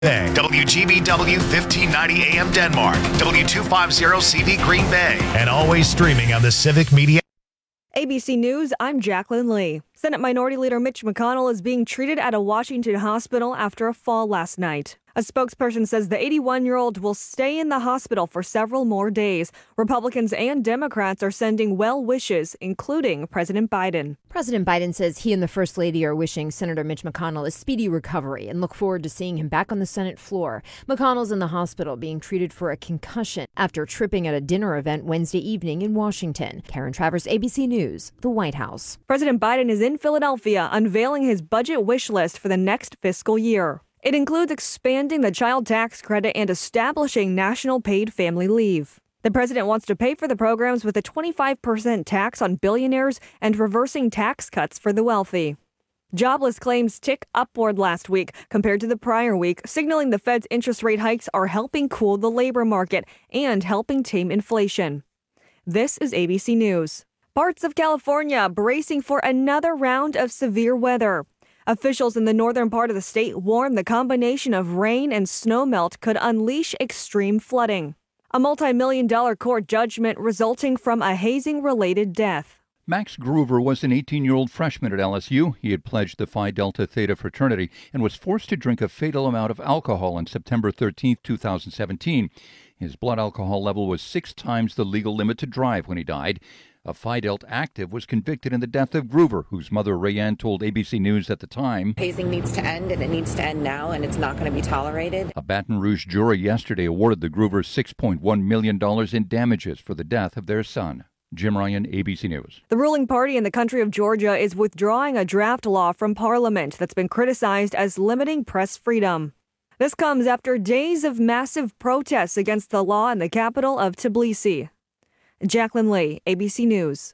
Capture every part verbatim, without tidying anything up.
W G B W fifteen ninety A M Denmark, W two fifty C V Green Bay, and always streaming on the Civic Media. A B C News, I'm Jacqueline Lee. Senate Minority Leader Mitch McConnell is being treated at a Washington hospital after a fall last night. A spokesperson says the eighty-one-year-old will stay in the hospital for several more days. Republicans and Democrats are sending well wishes, including President Biden. President Biden says he and the First Lady are wishing Senator Mitch McConnell a speedy recovery and look forward to seeing him back on the Senate floor. McConnell's in the hospital being treated for a concussion after tripping at a dinner event Wednesday evening in Washington. Karen Travers, A B C News, the White House. President Biden is in Philadelphia unveiling his budget wish list for the next fiscal year. It includes expanding the child tax credit and establishing national paid family leave. The president wants to pay for the programs with a twenty-five percent tax on billionaires and reversing tax cuts for the wealthy. Jobless claims tick upward last week compared to the prior week, signaling the Fed's interest rate hikes are helping cool the labor market and helping tame inflation. This is A B C News. Parts of California bracing for another round of severe weather. Officials in the northern part of the state warn the combination of rain and snowmelt could unleash extreme flooding. A multi-million dollar court judgment resulting from a hazing-related death. Max Groover was an eighteen-year-old freshman at L S U. He had pledged the Phi Delta Theta fraternity and was forced to drink a fatal amount of alcohol on September thirteenth, two thousand seventeen. His blood alcohol level was six times the legal limit to drive when he died. A Phi Delta active was convicted in the death of Groover, whose mother, Rayanne, told A B C News at the time. Hazing needs to end, and it needs to end now, and it's not going to be tolerated. A Baton Rouge jury yesterday awarded the Groovers six point one million dollars in damages for the death of their son. Jim Ryan, A B C News. The ruling party in the country of Georgia is withdrawing a draft law from Parliament that's been criticized as limiting press freedom. This comes after days of massive protests against the law in the capital of Tbilisi. Jacqueline Lee, A B C News.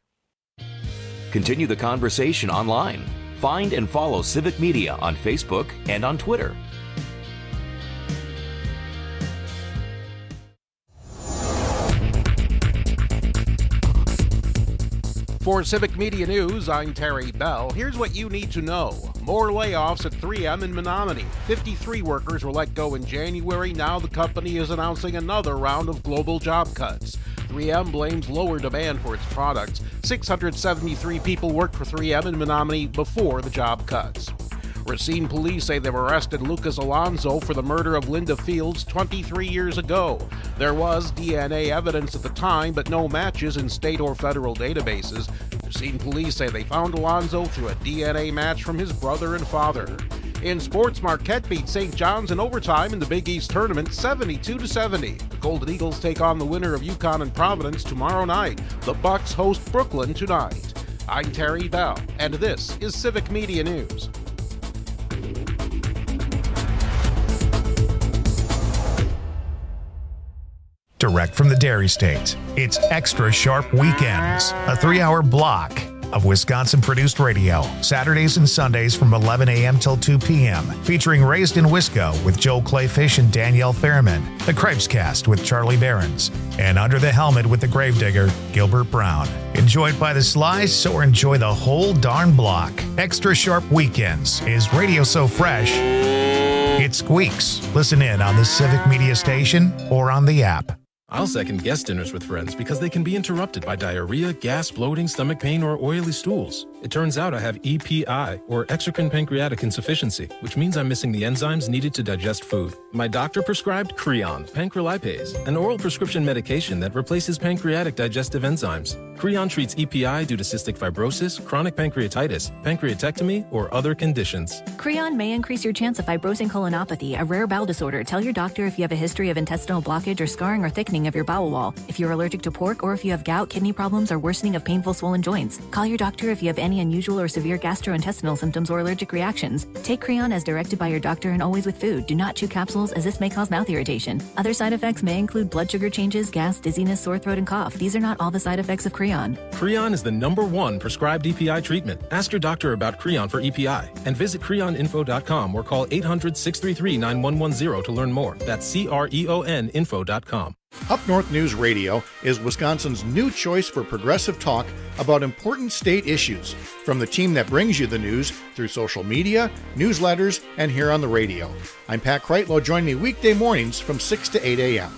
Continue the conversation online. Find and follow Civic Media on Facebook and on Twitter. For Civic Media News, I'm Terry Bell. Here's what you need to know. More layoffs at three M in Menominee. fifty-three workers were let go in January. Now the company is announcing another round of global job cuts. three M blames lower demand for its products. six hundred seventy-three people worked for three M in Menominee before the job cuts. Racine police say they've arrested Lucas Alonso for the murder of Linda Fields twenty-three years ago. There was D N A evidence at the time, but no matches in state or federal databases. Racine police say they found Alonso through a D N A match from his brother and father. In sports, Marquette beat Saint John's in overtime in the Big East Tournament seventy-two to seventy. The Golden Eagles take on the winner of UConn and Providence tomorrow night. The Bucks host Brooklyn tonight. I'm Terry Bell, and this is Civic Media News. Direct from the Dairy State, it's Extra Sharp Weekends, a three-hour block of Wisconsin-produced radio, Saturdays and Sundays from eleven a.m. till two p.m., featuring Raised in Wisco with Joel Clayfish and Danielle Fairman, The Cripescast with Charlie Behrens, and Under the Helmet with the Gravedigger, Gilbert Brown. Enjoy it by the slice or enjoy the whole darn block. Extra Sharp Weekends is radio so fresh, it squeaks. Listen in on the Civic Media Station or on the app. I'll second guest dinners with friends because they can be interrupted by diarrhea, gas, bloating, stomach pain, or oily stools. It turns out I have E P I, or exocrine pancreatic insufficiency, which means I'm missing the enzymes needed to digest food. My doctor prescribed Creon, pancrelipase, an oral prescription medication that replaces pancreatic digestive enzymes. Creon treats E P I due to cystic fibrosis, chronic pancreatitis, pancreatectomy, or other conditions. Creon may increase your chance of fibrosing colonopathy, a rare bowel disorder. Tell your doctor if you have a history of intestinal blockage or scarring or thickening of your bowel wall, if you're allergic to pork, or if you have gout, kidney problems, or worsening of painful swollen joints. Call your doctor if you have any unusual or severe gastrointestinal symptoms or allergic reactions. Take Creon as directed by your doctor and always with food. Do not chew capsules, as this may cause mouth irritation. Other side effects may include blood sugar changes, gas, dizziness, sore throat, and cough. These are not all the side effects of Creon. Creon is the number one prescribed E P I treatment. Ask your doctor about Creon for E P I and visit creon info dot com or call eight hundred, six three three, nine one one zero to learn more. That's C R E O N info dot com. Up North News Radio is Wisconsin's new choice for progressive talk about important state issues, from the team that brings you the news through social media, newsletters, and here on the radio. I'm Pat Kreitlow. Join me weekday mornings from six to eight a.m.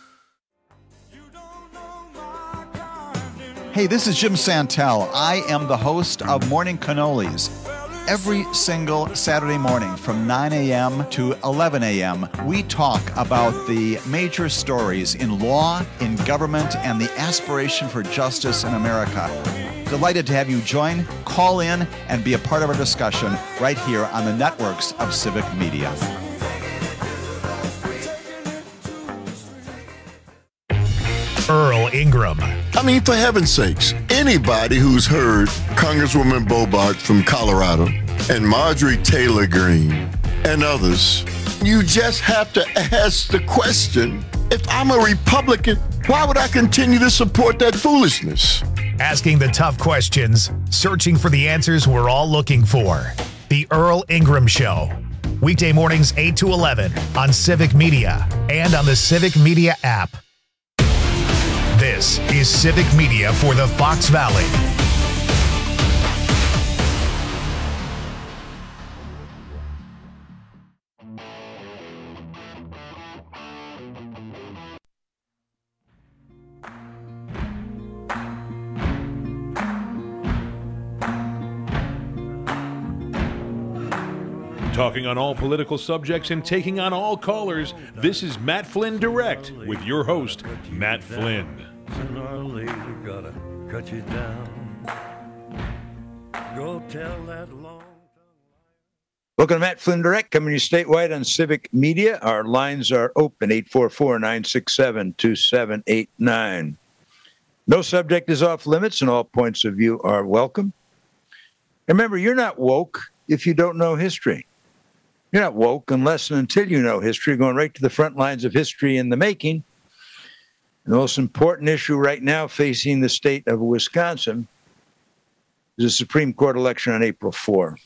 Hey, this is Jim Santel. I am the host of Morning Cannolis. Every single Saturday morning from nine a.m. to eleven a.m., we talk about the major stories in law, in government, and the aspiration for justice in America. Delighted to have you join, call in, and be a part of our discussion right here on the networks of Civic Media. Earl Ingram. I mean, for heaven's sakes, anybody who's heard Congresswoman Boebert from Colorado and Marjorie Taylor Greene and others, you just have to ask the question, if I'm a Republican, why would I continue to support that foolishness? Asking the tough questions, searching for the answers we're all looking for. The Earl Ingram Show. Weekday mornings eight to eleven on Civic Media and on the Civic Media app. This is Civic Media for the Fox Valley. Talking on all political subjects and taking on all callers, this is Matt Flynn Direct with your host, Matt Flynn. Sooner or later, gotta cut you down. Go tell that long. Welcome to Matt Flynn Direct, coming to you statewide on Civic Media. Our lines are open, eight four four, nine six seven, two seven eight nine. No subject is off limits, and all points of view are welcome. Remember, you're not woke if you don't know history. You're not woke unless and until you know history, going right to the front lines of history in the making. And the most important issue right now facing the state of Wisconsin is the Supreme Court election on April fourth.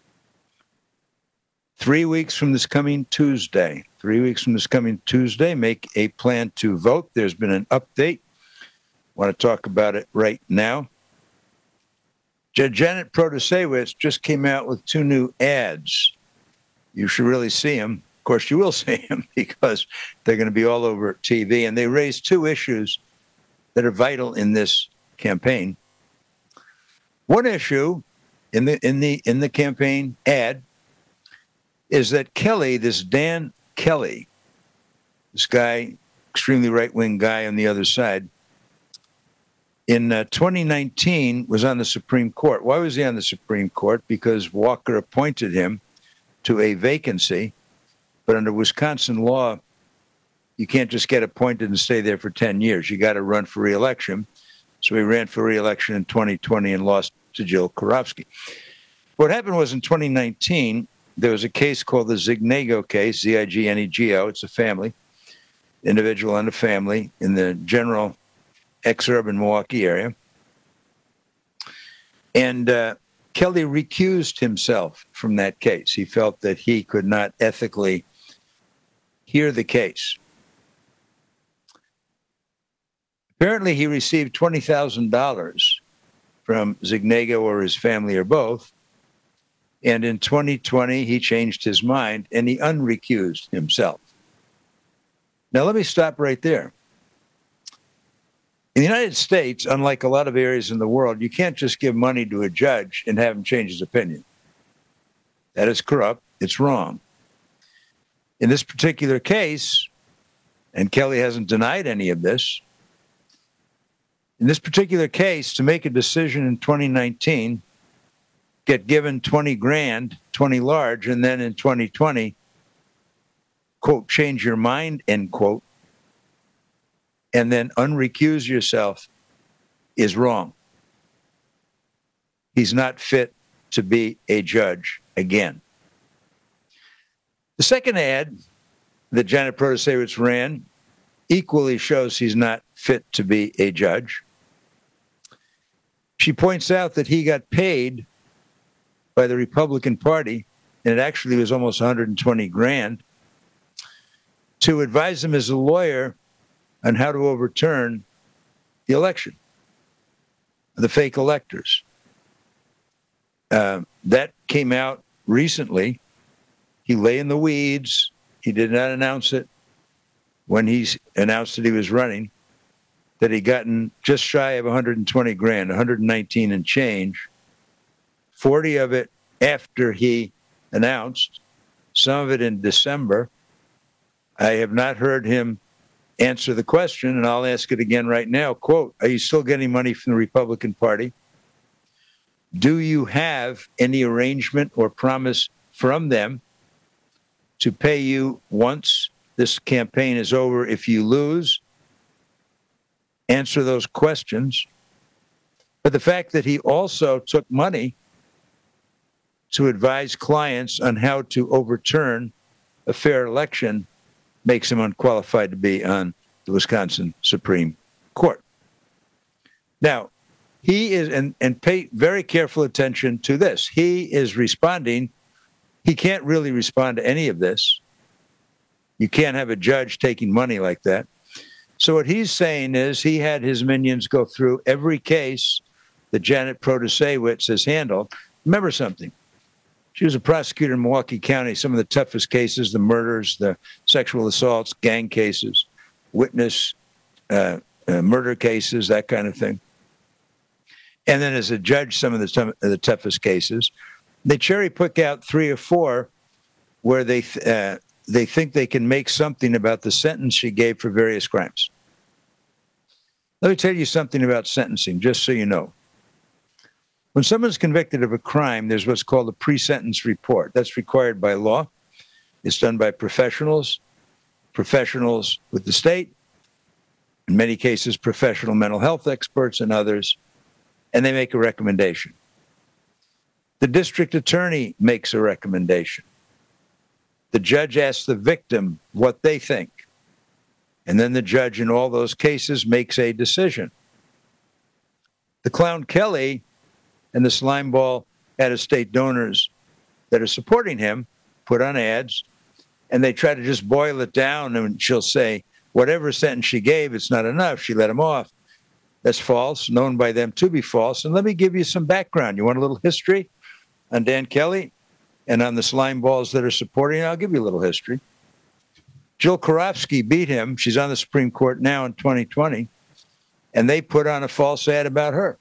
Three weeks from this coming Tuesday, three weeks from this coming Tuesday, make a plan to vote. There's been an update. I want to talk about it right now. Judge Janet Protasewicz just came out with two new ads. You should really see them. Of course, you will see them because they're going to be all over T V. And they raise two issues that are vital in this campaign. One issue in the in the in the campaign ad is that Kelly, this Dan Kelly, this guy, extremely right-wing guy on the other side, in uh, twenty nineteen was on the Supreme Court. Why was he on the Supreme Court? Because Walker appointed him to a vacancy. But under Wisconsin law, you can't just get appointed and stay there for ten years. You got to run for re-election. So he ran for re-election in twenty twenty and lost to Jill Karofsky. What happened was in twenty nineteen, there was a case called the Zignego case, Z I G N E G O. It's a family, individual and a family in the general exurban Milwaukee area. And uh, Kelly recused himself from that case. He felt that he could not ethically hear the case. Apparently, he received twenty thousand dollars from Zignego or his family or both. And in twenty twenty, he changed his mind and he unrecused himself. Now, let me stop right there. In the United States, unlike a lot of areas in the world, you can't just give money to a judge and have him change his opinion. That is corrupt. It's wrong. In this particular case, and Kelly hasn't denied any of this, in this particular case, to make a decision in twenty nineteen, get given twenty grand, twenty large, and then in twenty twenty, quote, change your mind, end quote, and then unrecuse yourself is wrong. He's not fit to be a judge again. The second ad that Janet Protasewicz ran equally shows he's not fit to be a judge. She points out that he got paid by the Republican Party, and it actually was almost one hundred twenty grand, to advise him as a lawyer on how to overturn the election, the fake electors. Uh, that came out recently. He lay in the weeds. He did not announce it when he announced that he was running, that he'd gotten just shy of one hundred twenty grand, one hundred nineteen and change, forty of it after he announced, some of it in December. I have not heard him answer the question, and I'll ask it again right now. Quote, are you still getting money from the Republican Party? Do you have any arrangement or promise from them to pay you once this campaign is over if you lose? Answer those questions. But the fact that he also took money to advise clients on how to overturn a fair election makes him unqualified to be on the Wisconsin Supreme Court. Now, he is, and, and pay very careful attention to this, he is responding. He can't really respond to any of this. You can't have a judge taking money like that. So what he's saying is he had his minions go through every case that Janet Protasewicz has handled. Remember something. She was a prosecutor in Milwaukee County, some of the toughest cases, the murders, the sexual assaults, gang cases, witness uh, uh, murder cases, that kind of thing. And then as a judge, some of the, some of the toughest cases. They cherry pick out three or four where they th- uh, they think they can make something about the sentence she gave for various crimes. Let me tell you something about sentencing, just so you know. When someone's convicted of a crime, there's what's called a pre-sentence report. That's required by law. It's done by professionals, professionals with the state, in many cases, professional mental health experts and others, and they make a recommendation. The district attorney makes a recommendation. The judge asks the victim what they think. And then the judge in all those cases makes a decision. The clown Kelly and the slimeball out-of-state donors that are supporting him put on ads, and they try to just boil it down, and she'll say, whatever sentence she gave, it's not enough. She let him off. That's false, known by them to be false. And let me give you some background. You want a little history on Dan Kelly and on the slime balls that are supporting? I'll give you a little history. Jill Karofsky beat him. She's on the Supreme Court now in twenty twenty, and they put on a false ad about her.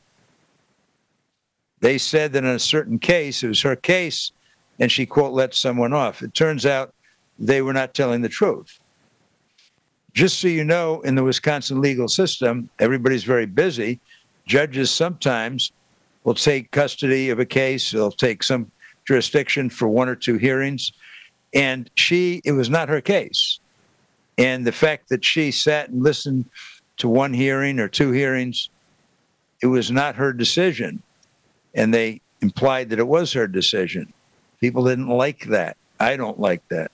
They said that in a certain case, it was her case, and she, quote, let someone off. It turns out they were not telling the truth. Just so you know, in the Wisconsin legal system, everybody's very busy. Judges sometimes will take custody of a case. They'll take some jurisdiction for one or two hearings. And she, it was not her case. And the fact that she sat and listened to one hearing or two hearings, it was not her decision. And they implied that it was her decision. People didn't like that. I don't like that.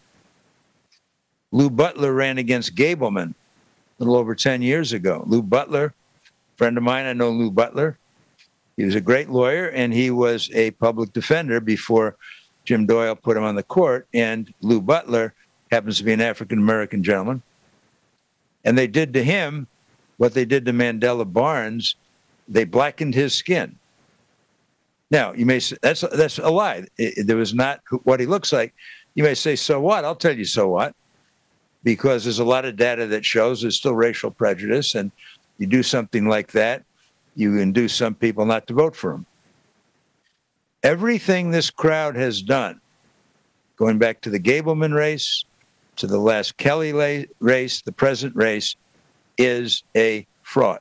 Lou Butler ran against Gableman a little over ten years ago. Lou Butler, friend of mine, I know Lou Butler. He was a great lawyer, and he was a public defender before Jim Doyle put him on the court. And Lou Butler happens to be an African-American gentleman. And they did to him what they did to Mandela Barnes. They blackened his skin. Now, you may say, that's, that's a lie. It, it, there was not what he looks like. You may say, so what? I'll tell you so what. Because there's a lot of data that shows there's still racial prejudice, and you do something like that, you induce some people not to vote for him. Everything this crowd has done, going back to the Gableman race, to the last Kelly la- race, the present race, is a fraud.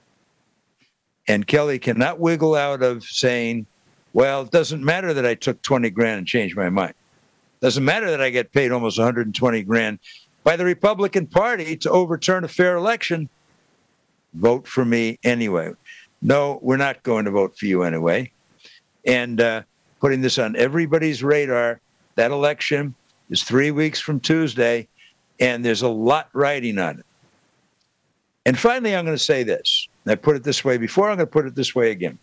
And Kelly cannot wiggle out of saying, well, it doesn't matter that I took twenty grand and changed my mind. Doesn't matter that I get paid almost one hundred twenty grand by the Republican Party to overturn a fair election. Vote for me anyway. No, we're not going to vote for you anyway. And uh, putting this on everybody's radar, that election is three weeks from Tuesday, and there's a lot riding on it. And finally, I'm going to say this. I put it this way before, I'm going to put it this way again.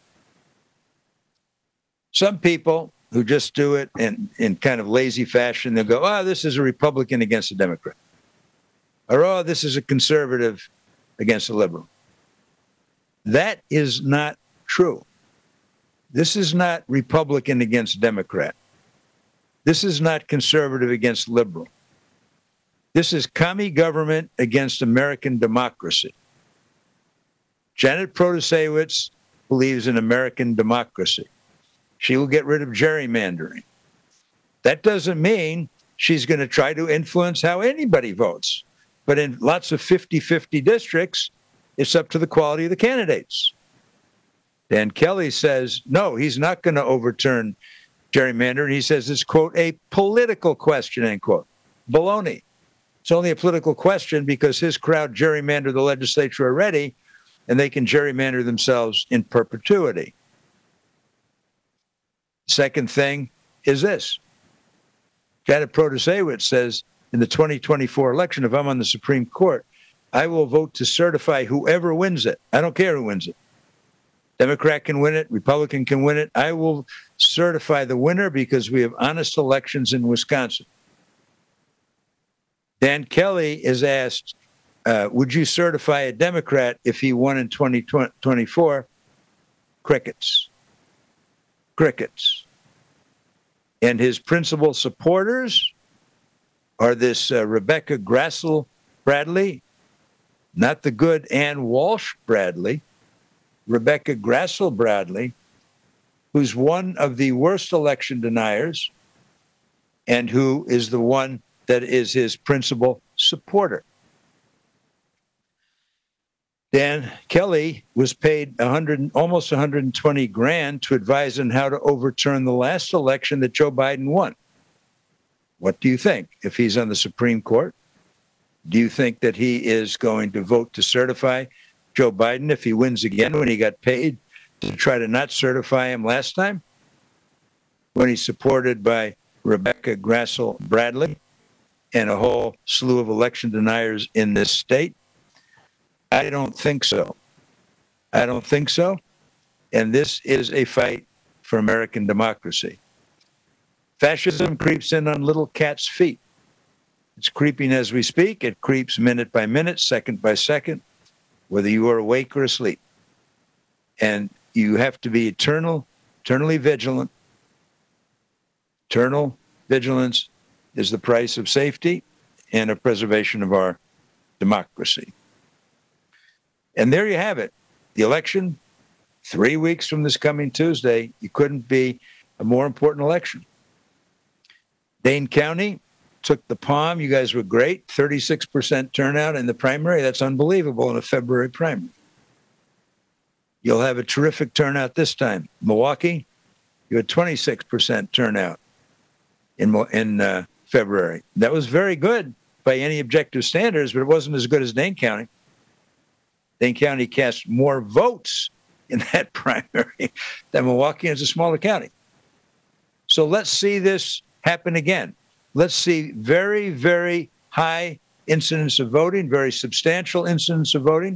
Some people who just do it in, in kind of lazy fashion, they'll go, oh, this is a Republican against a Democrat. Or, oh, this is a conservative against a liberal. That is not true. This is not Republican against Democrat. This is not conservative against liberal. This is commie government against American democracy. Janet Protasewicz believes in American democracy. She will get rid of gerrymandering. That doesn't mean she's going to try to influence how anybody votes. But in lots of fifty-fifty districts, it's up to the quality of the candidates. Dan Kelly says, no, he's not going to overturn gerrymandering. He says it's, quote, a political question, end quote. Baloney. It's only a political question because his crowd gerrymandered the legislature already, and they can gerrymander themselves in perpetuity. Second thing is this. Janet Protasewicz says in the twenty twenty-four election, if I'm on the Supreme Court, I will vote to certify whoever wins it. I don't care who wins it. Democrat can win it. Republican can win it. I will certify the winner because we have honest elections in Wisconsin. Dan Kelly is asked, uh, would you certify a Democrat if he won in twenty twenty-four? Crickets. Crickets. And his principal supporters are this uh, Rebecca Grassel Bradley, not the good Ann Walsh Bradley, Rebecca Grassel Bradley, who's one of the worst election deniers and who is the one that is his principal supporter. Dan Kelly was paid one hundred, almost one hundred twenty grand to advise on how to overturn the last election that Joe Biden won. What do you think? If he's on the Supreme Court, do you think that he is going to vote to certify Joe Biden if he wins again when he got paid to try to not certify him last time? When he's supported by Rebecca Grassel Bradley and a whole slew of election deniers in this state? I don't think so. I don't think so. And this is a fight for American democracy. Fascism creeps in on little cat's feet. It's creeping as we speak. It creeps minute by minute, second by second, whether you are awake or asleep. And you have to be eternal, eternally vigilant. Eternal vigilance is the price of safety and of preservation of our democracy. And there you have it. The election, three weeks from this coming Tuesday, you couldn't be a more important election. Dane County took the palm. You guys were great. thirty-six percent turnout in the primary. That's unbelievable in a February primary. You'll have a terrific turnout this time. Milwaukee, you had twenty-six percent turnout in, in uh, February. That was very good by any objective standards, but it wasn't as good as Dane County. Dane County cast more votes in that primary than Milwaukee, and it's a smaller county. So let's see this happen again. Let's see very, very high incidence of voting, very substantial incidence of voting.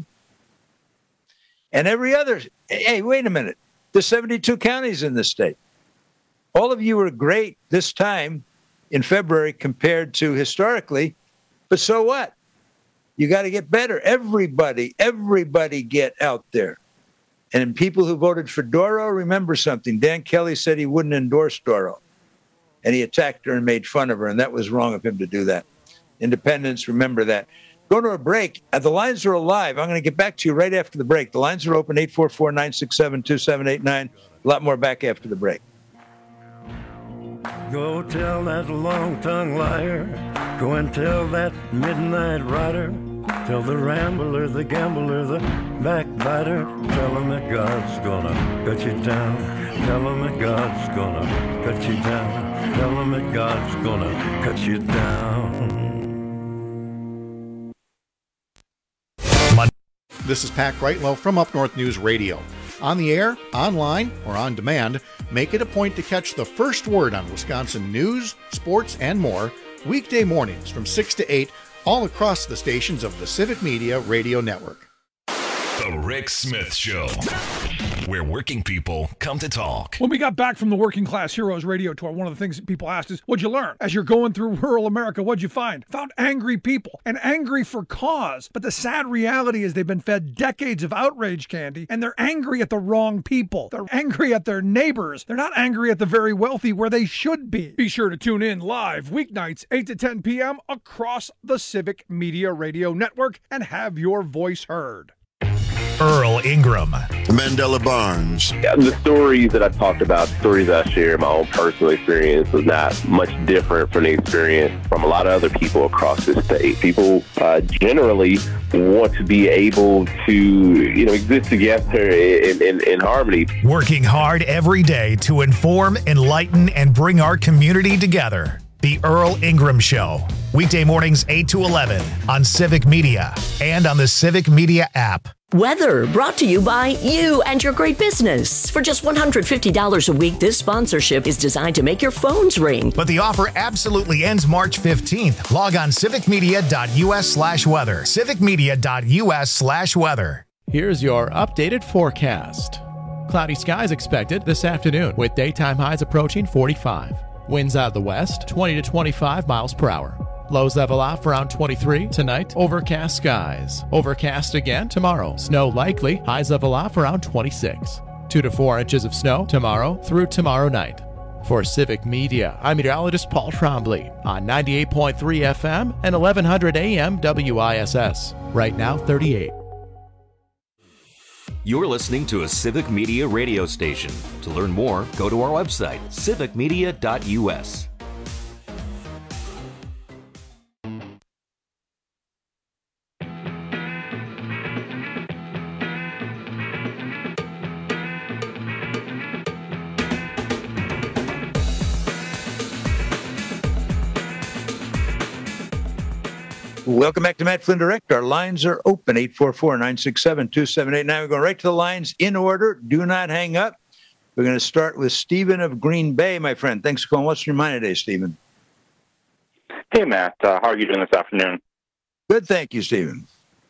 And every other, hey, wait a minute. There's seventy-two counties in this state. All of you were great this time in February compared to historically, but so what? You got to get better. Everybody, everybody get out there. And people who voted for Doro, remember something. Dan Kelly said he wouldn't endorse Doro. And he attacked her and made fun of her, and that was wrong of him to do that. Independents, remember that. Go to a break. Uh, the lines are alive. I'm going to get back to you right after the break. The lines are open, eight four four, nine six seven, two seven eight nine. A lot more back after the break. Go tell that long-tongued liar. Go and tell that midnight rider. Tell the rambler, the gambler, the backbiter. Tell him that God's gonna cut you down. Tell him that God's gonna cut you down. Tell him that God's gonna cut you down. This is Pat Greitlow from Up North News Radio. On the air, online, or on demand, make it a point to catch the first word on Wisconsin news, sports, and more weekday mornings from six to eight all across the stations of the Civic Media Radio Network. The Rick Smith Show. where working people come to talk. When we got back from the Working Class Heroes radio tour, one of the things that people asked is, what'd you learn? As you're going through rural America, what'd you find? Found angry people, and angry for cause. But the sad reality is they've been fed decades of outrage candy, and they're angry at the wrong people. They're angry at their neighbors. They're not angry at the very wealthy where they should be. Be sure to tune in live weeknights, eight to ten p.m. across the Civic Media Radio Network and have your voice heard. Earl Ingram. Mandela Barnes. Yeah, the stories that I talked about, stories I share, my own personal experience was not much different from the experience from a lot of other people across the state. People uh, generally want to be able to, you know, exist together in, in, in harmony. Working hard every day to inform, enlighten, and bring our community together. The Earl Ingram Show. Weekday mornings eight to eleven on Civic Media and on the Civic Media app. Weather brought to you by you and your great business. For just one hundred fifty dollars a week, this sponsorship is designed to make your phones ring. But the offer absolutely ends March fifteenth. Log on civicmedia.us slash weather. civicmedia.us slash weather. Here's your updated forecast. Cloudy skies expected this afternoon with daytime highs approaching forty-five. Winds out of the west, twenty to twenty-five miles per hour. Lows level off around twenty-three. Tonight, overcast skies. Overcast again tomorrow. Snow likely. Highs level off around twenty-six. Two to four inches of snow tomorrow through tomorrow night. For Civic Media, I'm meteorologist Paul Trombley on ninety-eight point three F M and eleven hundred A M W I S S. Right now, thirty-eight. You're listening to a Civic Media radio station. To learn more, go to our website, civic media dot u s. Welcome back to Matt Flynn Direct. Our lines are open, eight four four, nine six seven, two seven eight nine. We're going right to the lines in order. Do not hang up. We're going to start with Stephen of Green Bay, my friend. Thanks for calling. What's on your mind today, Stephen? Hey, Matt. Uh, how are you doing this afternoon? Good, thank you, Stephen.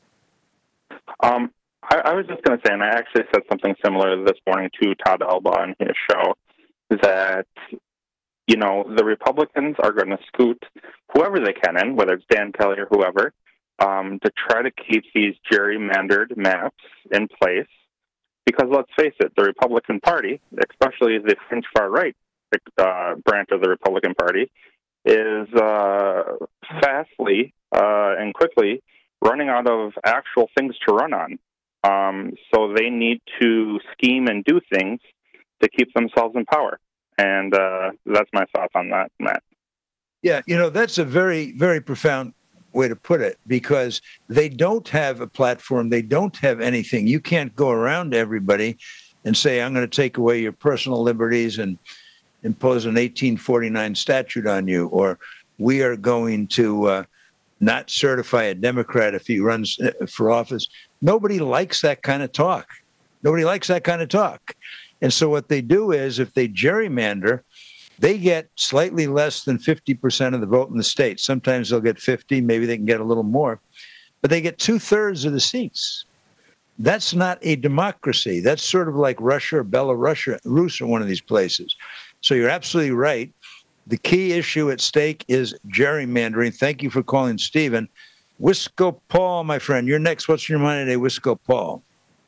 Um, I, I was just going to say, and I actually said something similar this morning to Todd Alba on his show, that, you know, the Republicans are going to scoot whoever they can in, whether it's Dan Kelly or whoever, um, to try to keep these gerrymandered maps in place. Because let's face it, the Republican Party, especially the fringe far-right uh, branch of the Republican Party, is uh, fastly uh, and quickly running out of actual things to run on. Um, so they need to scheme and do things to keep themselves in power. And uh, that's my thoughts on that, Matt. Yeah, you know, that's a very, very profound way to put it, because they don't have a platform. They don't have anything. You can't go around to everybody and say, I'm going to take away your personal liberties and impose an eighteen forty-nine statute on you, or we are going to uh, not certify a Democrat if he runs for office. Nobody likes that kind of talk. Nobody likes that kind of talk. And so what they do is, if they gerrymander, they get slightly less than fifty percent of the vote in the state. Sometimes they'll get fifty, maybe they can get a little more, but they get two-thirds of the seats. That's not a democracy. That's sort of like Russia or Belarus or one of these places. So you're absolutely right. The key issue at stake is gerrymandering. Thank you for calling, Stephen. Wisco Paul, my friend, you're next. What's your mind today, Wisco Paul?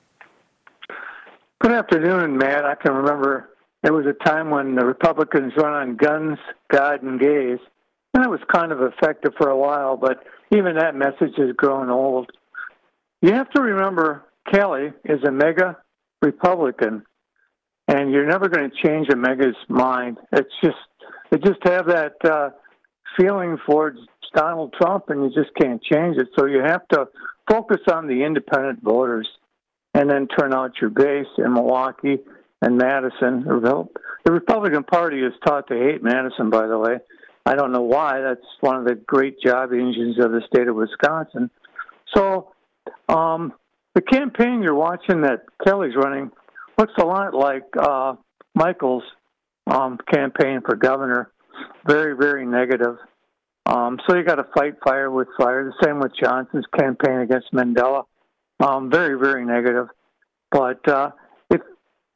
Good afternoon, Matt. I can remember there was a time when the Republicans run on guns, God, and gays. And it was kind of effective for a while, but even that message has grown old. You have to remember Kelly is a mega Republican, and you're never going to change a mega's mind. It's just, they just have that uh, feeling for Donald Trump, and you just can't change it. So you have to focus on the independent voters and then turn out your base in Milwaukee and Madison. The Republican Party is taught to hate Madison, by the way. I don't know why. That's one of the great job engines of the state of Wisconsin. So um, the campaign you're watching that Kelly's running looks a lot like uh, Michael's um, campaign for governor. Very, very negative. Um, so you got to fight fire with fire. The same with Johnson's campaign against Mandela. Um, very, very negative. But uh, if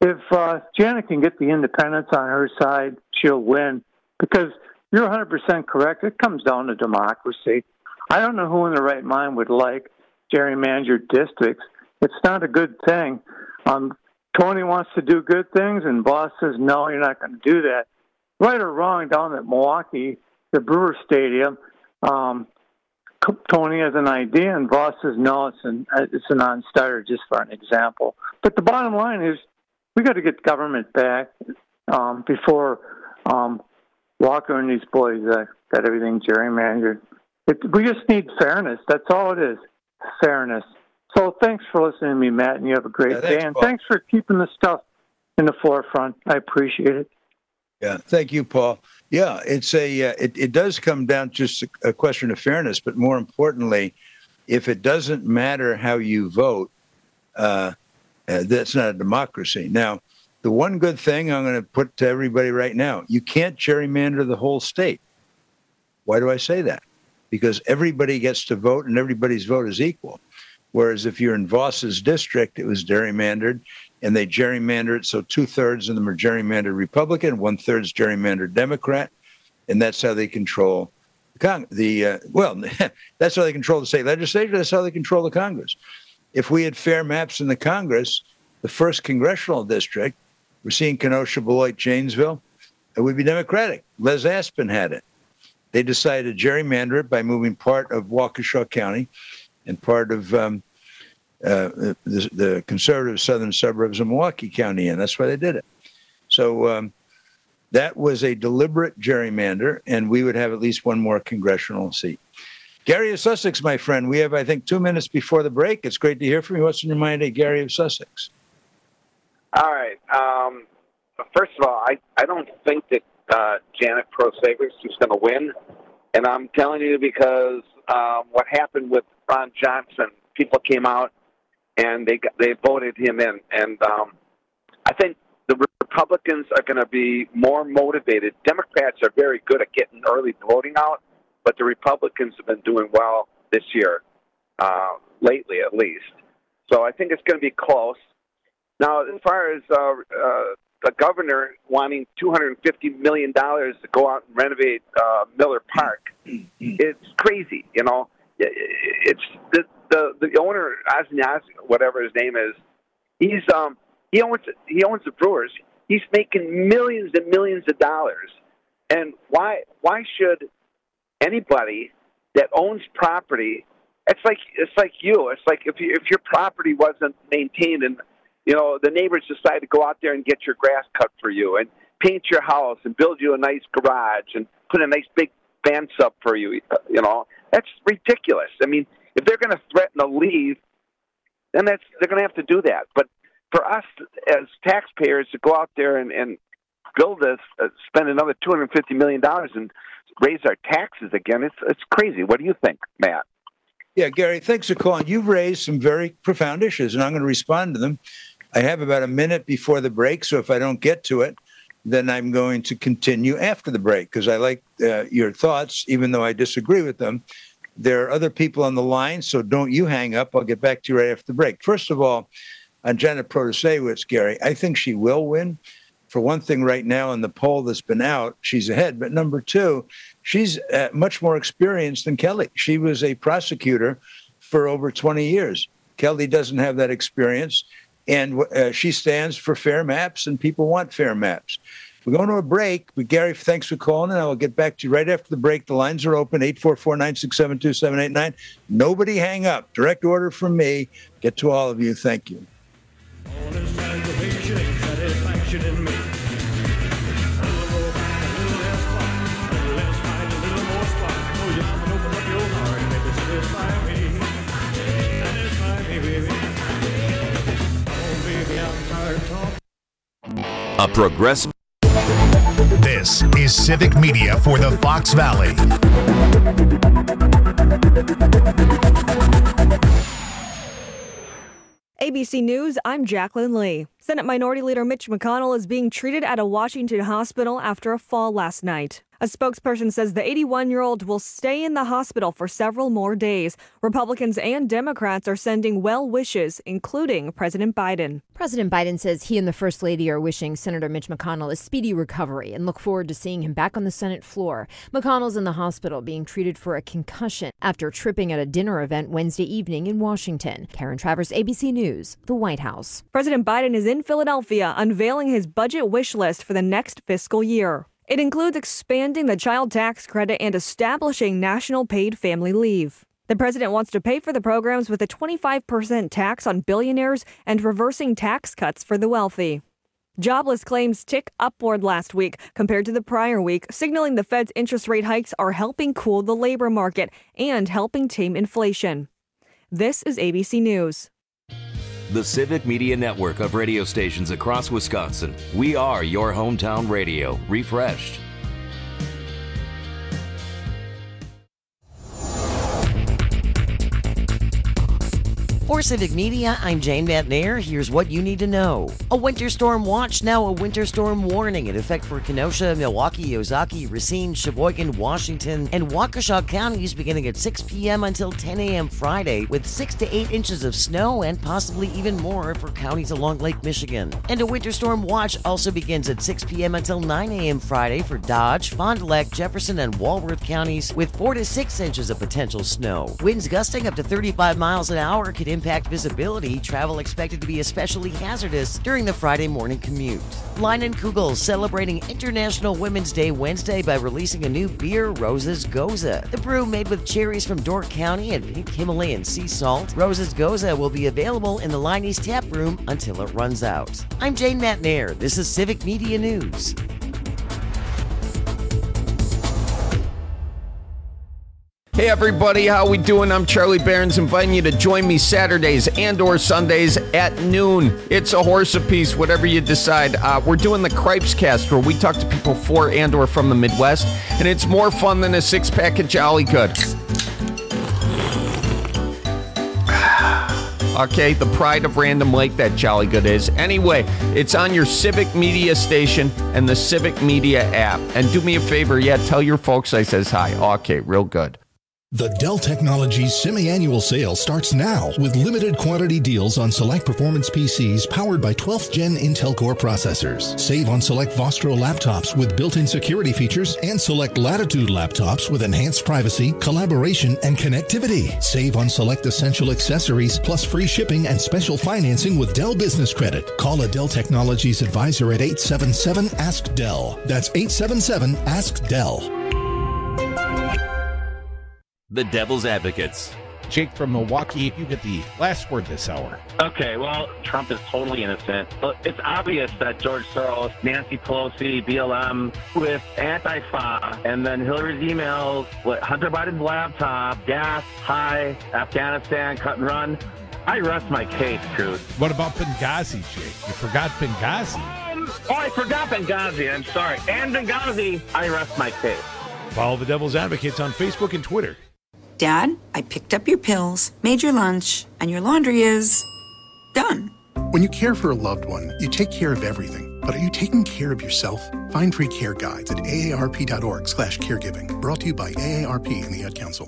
if uh, Janet can get the independents on her side, she'll win. Because you're one hundred percent correct. It comes down to democracy. I don't know who in their right mind would like gerrymandered districts. It's not a good thing. Um, Tony wants to do good things, and Boss says, no, you're not going to do that. Right or wrong, down at Milwaukee, the Brewer Stadium, um, Tony has an idea, and Boss says, no, it's, an, it's a non-starter, just for an example. But the bottom line is, we got to get government back um, before um, Walker and these boys uh, got everything gerrymandered. It, we just need fairness. That's all it is, fairness. So thanks for listening to me, Matt, and you have a great yeah, day. thanks, and Paul. thanks for keeping the stuff in the forefront. I appreciate it. Yeah, thank you, Paul. Yeah, it's a uh, it, it does come down to just a, a question of fairness, but more importantly, if it doesn't matter how you vote, uh, uh, that's not a democracy. Now, the one good thing I'm going to put to everybody right now, you can't gerrymander the whole state. Why do I say that? Because everybody gets to vote and everybody's vote is equal. Whereas if you're in Voss's district, it was gerrymandered, and they gerrymandered it so two-thirds of them are gerrymandered Republican, one-third's gerrymandered Democrat, and that's how they control the, Cong- the uh, well, that's how they control the state legislature, that's how they control the Congress. If we had fair maps in the Congress, the first congressional district, we're seeing Kenosha, Beloit, Janesville, it would be Democratic. Les Aspin had it. They decided to gerrymander it by moving part of Waukesha County and part of um, uh, the, the conservative southern suburbs of Milwaukee County in. That's why they did it. So um, that was a deliberate gerrymander, and we would have at least one more congressional seat. Gary of Sussex, my friend, we have, I think, two minutes before the break. It's great to hear from you. What's in your mind, hey, Gary of Sussex? All right. Um, first of all, I, I don't think that uh, Janet Prosegus is going to win. And I'm telling you because um, what happened with Ron Johnson, people came out and they got, they voted him in. And um, I think the Republicans are going to be more motivated. Democrats are very good at getting early voting out, but the Republicans have been doing well this year, uh, lately at least. So I think it's going to be close. Now, as far as uh, uh, the governor wanting two hundred fifty million dollars to go out and renovate uh, Miller Park, it's crazy, you know. It's the the, the owner, Wozniak, whatever his name is, he's um he owns he owns the Brewers. He's making millions and millions of dollars. And why why should anybody that owns property, it's like it's like you. It's like if you, if your property wasn't maintained and you know, the neighbors decide to go out there and get your grass cut for you and paint your house and build you a nice garage and put a nice big fence up for you, you know. That's ridiculous. I mean, if they're going to threaten to leave, then that's they're going to have to do that. But for us as taxpayers to go out there and, and build this, uh, spend another two hundred fifty million dollars and raise our taxes again, it's it's crazy. What do you think, Matt? Yeah, Gary, thanks for calling. You've raised some very profound issues, and I'm going to respond to them. I have about a minute before the break, so if I don't get to it, then I'm going to continue after the break because I like uh, your thoughts, even though I disagree with them. There are other people on the line, so don't you hang up. I'll get back to you right after the break. First of all, on Janet Protasewicz, Gary, I think she will win. For one thing, right now in the poll that's been out, she's ahead. But number two, she's uh, much more experienced than Kelly. She was a prosecutor for over twenty years. Kelly doesn't have that experience. And uh, she stands for fair maps, and people want fair maps. We're going to a break, but Gary, thanks for calling, and I will get back to you right after the break. The lines are open, eight four four, nine six seven, two seven eight nine. Nobody hang up. Direct order from me. Get to all of you. Thank you. A progressive. This is Civic Media for the Fox Valley. A B C News, I'm Jacqueline Lee. Senate Minority Leader Mitch McConnell is being treated at a Washington hospital after a fall last night. A spokesperson says the eighty-one-year-old will stay in the hospital for several more days. Republicans and Democrats are sending well wishes, including President Biden. President Biden says he and the First Lady are wishing Senator Mitch McConnell a speedy recovery and look forward to seeing him back on the Senate floor. McConnell's in the hospital being treated for a concussion after tripping at a dinner event Wednesday evening in Washington. Karen Travers, A B C News, the White House. President Biden is in Philadelphia unveiling his budget wish list for the next fiscal year. It includes expanding the child tax credit and establishing national paid family leave. The president wants to pay for the programs with a twenty-five percent tax on billionaires and reversing tax cuts for the wealthy. Jobless claims tick upward last week compared to the prior week, signaling the Fed's interest rate hikes are helping cool the labor market and helping tame inflation. This is A B C News. The Civic Media Network of radio stations across Wisconsin. We are your hometown radio, refreshed. For Civic Media, I'm Jane McNair. Here's what you need to know. A winter storm watch, now a winter storm warning in effect for Kenosha, Milwaukee, Ozaki, Racine, Sheboygan, Washington, and Waukesha counties beginning at six p.m. until ten a.m. Friday, with six to eight inches of snow and possibly even more for counties along Lake Michigan. And a winter storm watch also begins at six p.m. until nine a.m. Friday for Dodge, Fond du Lac, Jefferson, and Walworth counties, with four to six inches of potential snow. Winds gusting up to thirty-five miles an hour could impact visibility. Travel expected to be especially hazardous during the Friday morning commute. Leinenkugel celebrating International Women's Day Wednesday by releasing a new beer, Rose's Goza. The brew made with cherries from Dork County and pink Himalayan sea salt, Rose's Goza will be available in the Leinie's tap room until it runs out. I'm Jane McNair. This is Civic Media News. Hey everybody, how we doing? I'm Charlie Barons, inviting you to join me Saturdays and or Sundays at noon. It's a horse apiece, whatever you decide. Uh, we're doing the Cripes Cast, where we talk to people for and or from the Midwest, and it's more fun than a six-pack of Jolly Good. Okay, the pride of Random Lake, that Jolly Good is. Anyway, it's on your Civic Media station and the Civic Media app. And do me a favor, yeah, tell your folks I says hi. Okay, real good. The Dell Technologies semi-annual sale starts now with limited quantity deals on select performance P Cs powered by twelfth gen Intel Core processors. Save on select Vostro laptops with built-in security features and select Latitude laptops with enhanced privacy, collaboration, and connectivity. Save on select essential accessories plus free shipping and special financing with Dell Business Credit. Call a Dell Technologies advisor at eight seven seven, ask Dell. That's eight seven seven, ask Dell. The Devil's Advocates. Jake from Milwaukee, you get the last word this hour. Okay, well, Trump is totally innocent. But it's obvious that George Soros, Nancy Pelosi, B L M, with Antifa, and then Hillary's emails, what, Hunter Biden's laptop, gas, high, Afghanistan, cut and run. I rest my case, Truth. What about Benghazi, Jake? You forgot Benghazi. Um, oh, I forgot Benghazi. I'm sorry. And Benghazi, I rest my case. Follow the Devil's Advocates on Facebook and Twitter. Dad, I picked up your pills, made your lunch, and your laundry is done. When you care for a loved one, you take care of everything. But are you taking care of yourself? Find free care guides at A A R P dot org slash caregiving. Brought to you by A A R P and the Ad Council.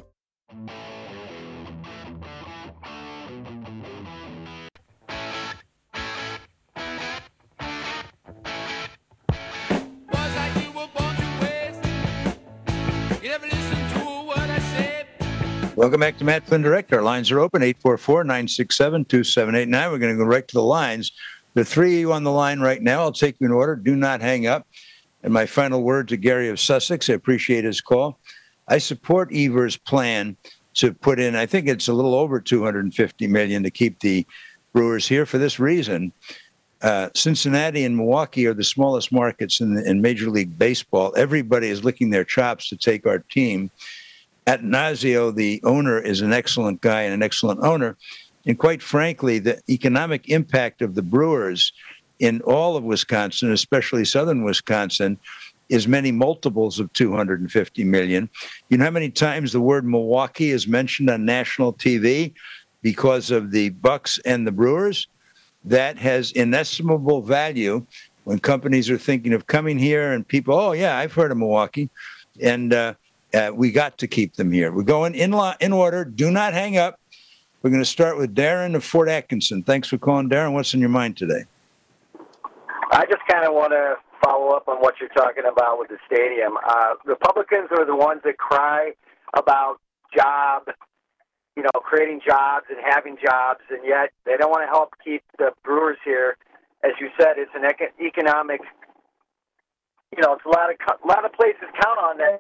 Welcome back to Matt Flynn Direct. Our lines are open, eight four four, nine six seven, two seven eight nine. We're going to go right to the lines. The three of you on the line right now, I'll take you in order. Do not hang up. And my final word to Gary of Sussex, I appreciate his call. I support Evers' plan to put in, I think it's a little over two hundred fifty million dollars to keep the Brewers here for this reason. Uh, Cincinnati and Milwaukee are the smallest markets in, the, in Major League Baseball. Everybody is licking their chops to take our team. Atanasio, the owner, is an excellent guy and an excellent owner. And quite frankly, the economic impact of the Brewers in all of Wisconsin, especially southern Wisconsin, is many multiples of two hundred fifty million dollars. You know how many times the word Milwaukee is mentioned on national T V because of the Bucks and the Brewers? That has inestimable value when companies are thinking of coming here and people, oh, yeah, I've heard of Milwaukee. and uh, uh, we got to keep them here. We're going in, lo- in order. Do not hang up. We're going to start with Darren of Fort Atkinson. Thanks for calling, Darren. What's in your mind today? I just kind of want to follow up on what you're talking about with the stadium. Uh, Republicans are the ones that cry about job, you know, creating jobs and having jobs, and yet they don't want to help keep the Brewers here. As you said, it's an econ- economic, you know, it's a lot of a lot of places count on that.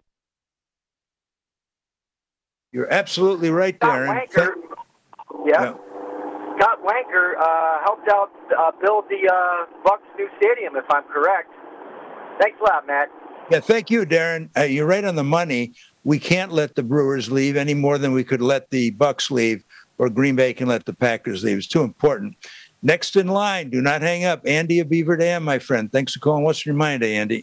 You're absolutely right, Darren. Wanker, yeah. yeah. Scott Wanker uh, helped out uh, build the uh, Bucks' new stadium, if I'm correct. Thanks a lot, Matt. Yeah, thank you, Darren. Uh, you're right on the money. We can't let the Brewers leave any more than we could let the Bucks leave, or Green Bay can let the Packers leave. It's too important. Next in line, do not hang up. Andy of Beaver Dam, my friend. Thanks for calling. What's your mind, Andy?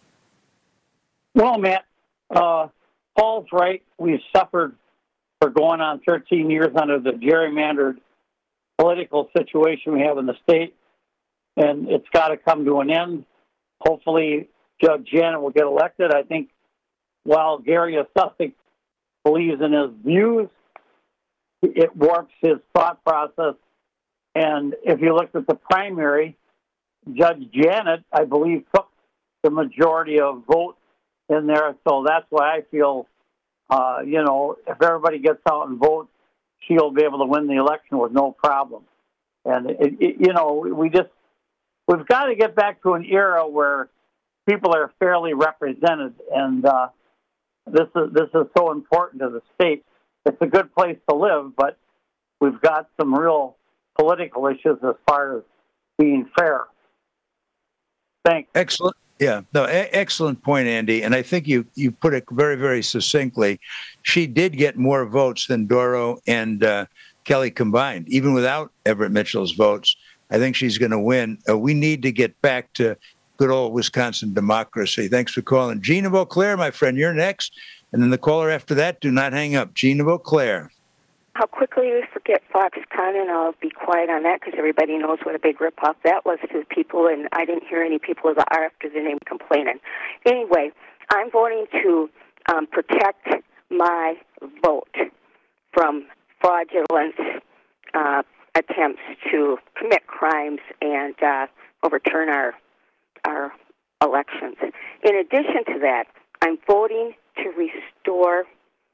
Well, Matt, uh, Paul's right. We've suffered for going on thirteen years under the gerrymandered political situation we have in the state, and it's got to come to an end. Hopefully, Judge Janet will get elected. I think while Gary of Sussex believes in his views, it warps his thought process. And if you looked at the primary, Judge Janet, I believe, took the majority of votes in there. So that's why I feel, uh, you know, if everybody gets out and votes, she'll be able to win the election with no problem. And, it, it, you know, we just, we've got to get back to an era where people are fairly represented. And uh, this is this is so important to the state. It's a good place to live, but we've got some real political issues as far as being fair. Thanks. Excellent. Yeah, no, a- excellent point, Andy. And I think you, you put it very, very succinctly. She did get more votes than Doro and uh, Kelly combined, even without Everett Mitchell's votes. I think she's going to win. Uh, we need to get back to good old Wisconsin democracy. Thanks for calling. Gene of Eau Claire, my friend, you're next. And then the caller after that, do not hang up. Gene of Eau Claire. How quickly we forget Foxconn, and I'll be quiet on that because everybody knows what a big ripoff that was to the people, and I didn't hear any people after the name complaining. Anyway, I'm voting to um, protect my vote from fraudulent uh, attempts to commit crimes and uh, overturn our our elections. In addition to that, I'm voting to restore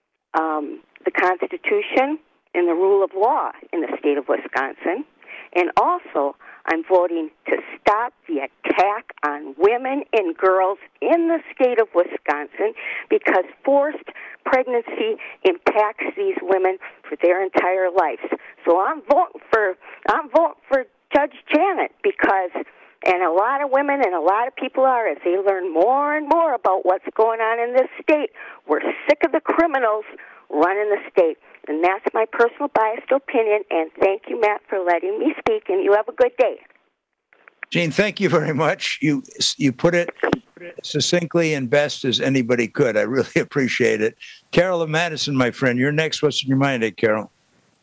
um, the Constitution and the rule of law in the state of Wisconsin. And also, I'm voting to stop the attack on women and girls in the state of Wisconsin because forced pregnancy impacts these women for their entire lives. So I'm voting for I'm voting for Judge Janet because, and a lot of women and a lot of people are, as they learn more and more about what's going on in this state. We're sick of the criminals running the state. And that's my personal biased opinion. And thank you, Matt, for letting me speak. And you have a good day. Gene, thank you very much. You you put it succinctly and best as anybody could. I really appreciate it. Carol of Madison, my friend, you're next. What's in your mind, eh, Carol?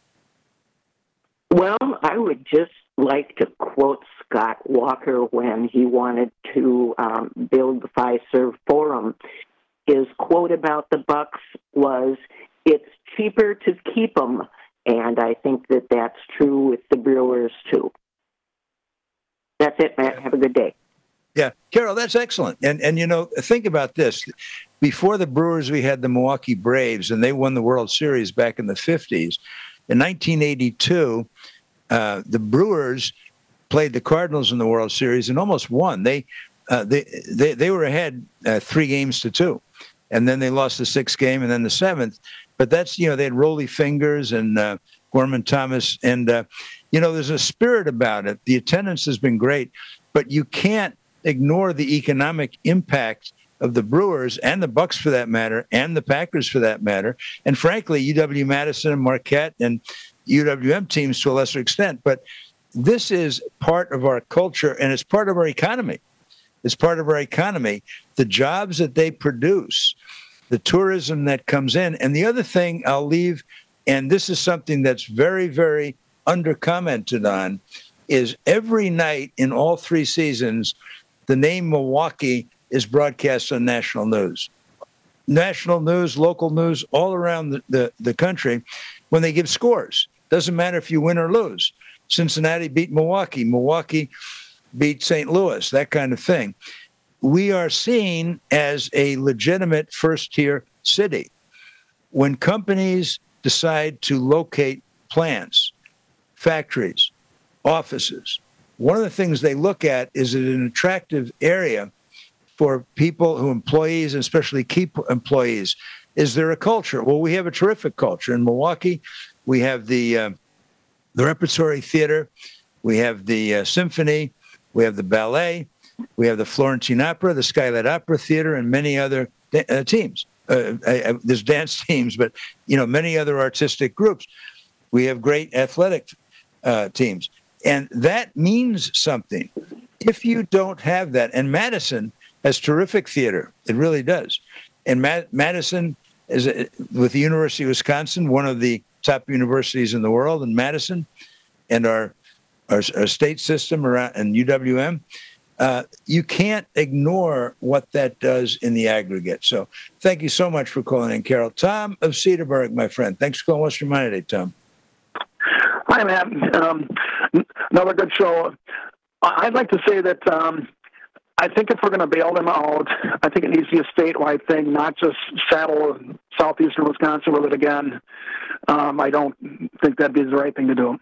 Well, I would just like to quote Scott Walker when he wanted to um, build the Fiserv Forum. His quote about the Bucks was, "It's cheaper to keep them," and I think that that's true with the Brewers too. That's it, Matt. Have a good day. Yeah, Carol, that's excellent. And and you know, think about this: before the Brewers, we had the Milwaukee Braves, and they won the World Series back in the fifties. In nineteen eighty-two, uh, the Brewers played the Cardinals in the World Series and almost won. They uh, they, they they were ahead uh, three games to two, and then they lost the sixth game and then the seventh. But that's, you know, they had Rollie Fingers and uh, Gorman Thomas, and uh, you know, there's a spirit about it. The attendance has been great, but you can't ignore the economic impact of the Brewers and the Bucks for that matter, and the Packers for that matter, and frankly, U W-Madison and Marquette and U W M teams to a lesser extent. But this is part of our culture, and it's part of our economy. It's part of our economy. The jobs that they produce, the tourism that comes in. And the other thing I'll leave, and this is something that's very, very under-commented on, is every night in all three seasons, the name Milwaukee is broadcast on national news. national news, local news, all around the, the, the country when they give scores. Doesn't matter if you win or lose. Cincinnati beat Milwaukee. Milwaukee beat Saint Louis, that kind of thing. We are seen as a legitimate first-tier city. When companies decide to locate plants, factories, offices, one of the things they look at is it an attractive area for people who employees, and especially key employees. Is there a culture? Well, we have a terrific culture. In Milwaukee, we have the uh, the Repertory Theater, we have the uh, Symphony, we have the ballet, we have the Florentine Opera, the Skylight Opera Theater, and many other uh, teams. Uh, uh, there's dance teams, but you know many other artistic groups. We have great athletic uh, teams, and that means something. If you don't have that, and Madison has terrific theater, it really does. And Ma- Madison is a, with the University of Wisconsin, one of the top universities in the world, in Madison, and our our, our state system around and U W M. Uh, you can't ignore what that does in the aggregate. So thank you so much for calling in, Carol. Tom of Cedarburg, my friend. Thanks for calling Western Mind today, Tom. Hi, Matt. Um, another good show. I'd like to say that um, I think if we're going to bail them out, I think it needs to be a statewide thing, not just saddle southeastern Wisconsin with it again. Um, I don't think that'd be the right thing to do.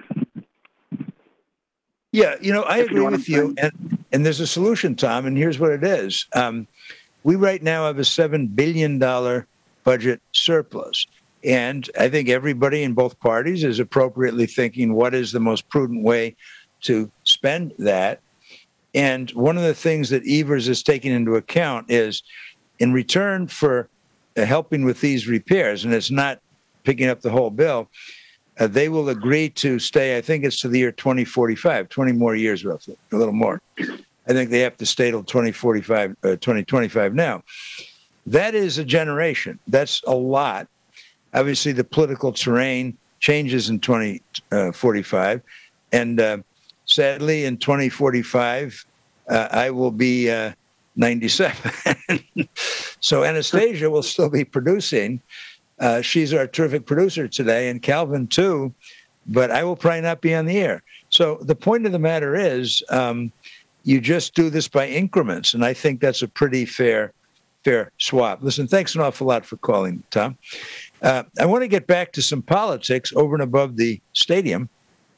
Yeah, you know, I If agree you know what with I'm you. saying. And, and there's a solution, Tom, and here's what it is. Um, we right now have a seven billion dollars budget surplus. And I think everybody in both parties is appropriately thinking what is the most prudent way to spend that. And one of the things that Evers is taking into account is in return for uh, helping with these repairs, and it's not picking up the whole bill, uh, they will agree to stay, I think it's to the year twenty forty-five, twenty more years roughly, a little more. I think they have to stay till twenty forty-five, uh, twenty twenty-five now. That is a generation. That's a lot. Obviously, the political terrain changes in twenty forty-five. And uh, sadly, in twenty forty-five, uh, I will be uh, ninety-seven. So Anastasia will still be producing. Uh, she's our terrific producer today, and Calvin too, but I will probably not be on the air. So the point of the matter is um, you just do this by increments, and I think that's a pretty fair fair swap. Listen, thanks an awful lot for calling, Tom. Uh, I want to get back to some politics over and above the stadium.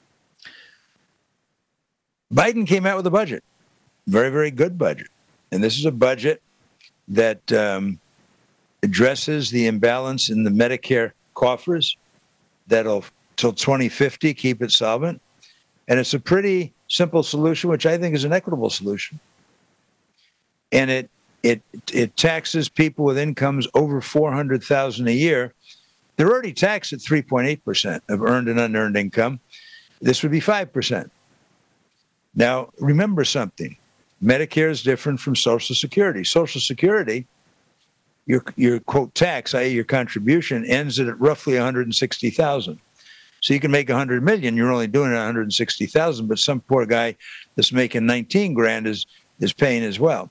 Biden came out with a budget, very, very good budget. And this is a budget that um, addresses the imbalance in the Medicare coffers that'll, till twenty fifty, keep it solvent. And it's a pretty simple solution, which I think is an equitable solution. And it it it taxes people with incomes over four hundred thousand dollars a year. They're already taxed at three point eight percent of earned and unearned income. This would be five percent. Now, remember something. Medicare is different from Social Security. Social Security, your, your quote, tax, that is your contribution, ends at roughly one hundred sixty thousand dollars. So you can make one hundred million dollars, you're only doing it one hundred sixty thousand dollars, but some poor guy that's making nineteen grand is, is paying as well.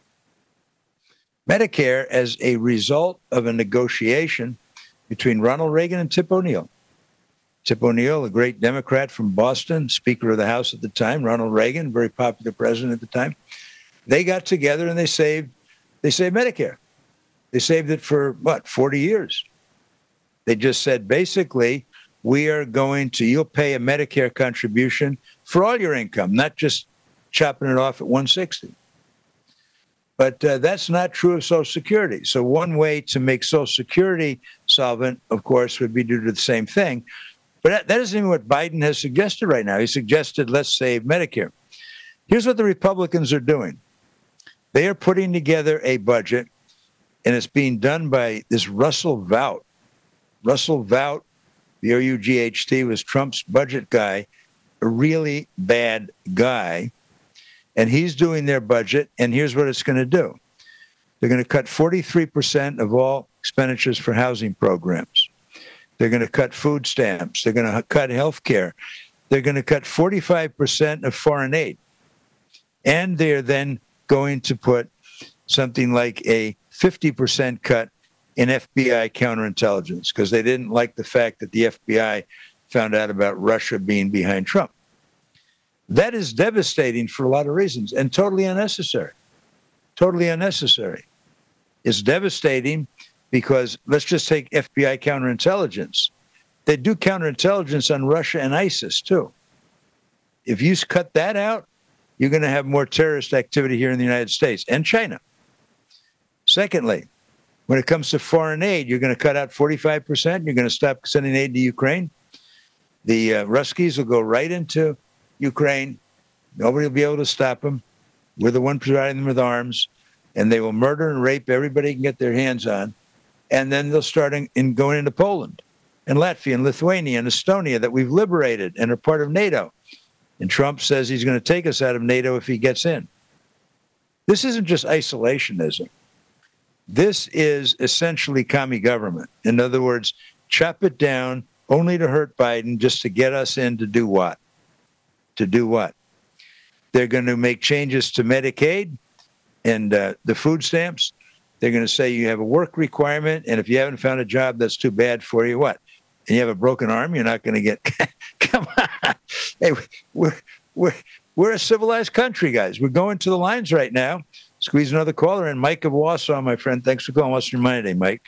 Medicare, as a result of a negotiation between Ronald Reagan and Tip O'Neill. Tip O'Neill, a great Democrat from Boston, Speaker of the House at the time, Ronald Reagan, very popular president at the time. They got together and they saved, they saved Medicare. They saved it for, what, forty years. They just said, basically, we are going to, you'll pay a Medicare contribution for all your income, not just chopping it off at one hundred sixty. But uh, that's not true of Social Security. So one way to make Social Security solvent, of course, would be to do the same thing. But that, that isn't even what Biden has suggested right now. He suggested, let's save Medicare. Here's what the Republicans are doing. They are putting together a budget, and it's being done by this Russell Vought. Russell Vought, the O U G H T, was Trump's budget guy, a really bad guy. And he's doing their budget, and here's what it's going to do. They're going to cut forty-three percent of all expenditures for housing programs. They're going to cut food stamps. They're going to cut health care. They're going to cut forty-five percent of foreign aid. And they're then going to put something like a fifty percent cut in F B I counterintelligence because they didn't like the fact that the F B I found out about Russia being behind Trump. That is devastating for a lot of reasons and totally unnecessary. Totally unnecessary. It's devastating because let's just take F B I counterintelligence. They do counterintelligence on Russia and ISIS, too. If you cut that out, you're going to have more terrorist activity here in the United States and China. Secondly, when it comes to foreign aid, you're going to cut out forty-five percent. You're going to stop sending aid to Ukraine. The uh, Ruskies will go right into Ukraine. Nobody will be able to stop them. We're the one providing them with arms. And they will murder and rape everybody can get their hands on. And then they'll start in, in going into Poland and Latvia and Lithuania and Estonia that we've liberated and are part of NATO. And Trump says he's going to take us out of NATO if he gets in. This isn't just isolationism. This is essentially commie government. In other words, chop it down only to hurt Biden just to get us in to do what? To do what? They're going to make changes to Medicaid and uh, the food stamps. They're going to say you have a work requirement, and if you haven't found a job that's too bad for you, what? And you have a broken arm, you're not going to get... Come on. Hey, we're, we're, we're a civilized country, guys. We're going to the lines right now. Squeeze another caller in. Mike of Wausau, my friend. Thanks for calling. What's your mind today, Mike?